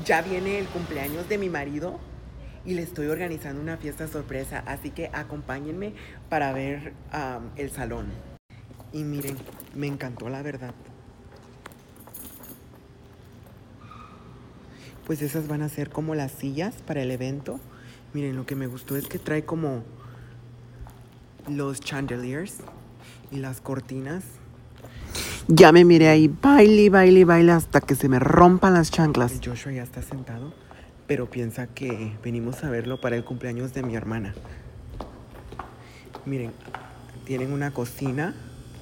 Ya viene el cumpleaños de mi marido y le estoy organizando una fiesta sorpresa, así que acompáñenme para ver el salón. Y miren, me encantó la verdad. Pues esas van a ser como las sillas para el evento. Miren, lo que me gustó es que trae como los chandeliers y las cortinas. Ya me miré ahí, baile, baile, baile hasta que se me rompan las chanclas. El Joshua ya está sentado, pero piensa que venimos a verlo para el cumpleaños de mi hermana. Miren, tienen una cocina,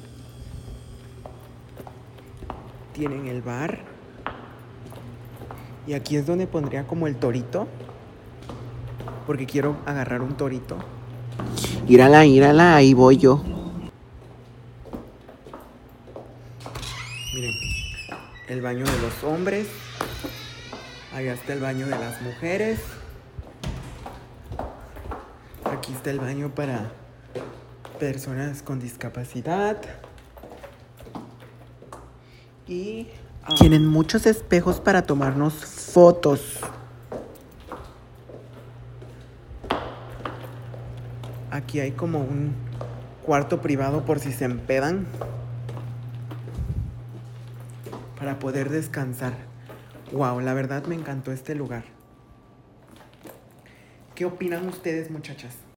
tienen el bar, y aquí es donde pondría como el torito, porque quiero agarrar un torito. Írala, ahí voy yo. Miren, el baño de los hombres. Allá está el baño de las mujeres. Aquí está el baño para personas con discapacidad. Y tienen muchos espejos para tomarnos fotos. Aquí hay como un cuarto privado por si se empedan, para poder descansar. Wow, la verdad me encantó este lugar. ¿Qué opinan ustedes, muchachas?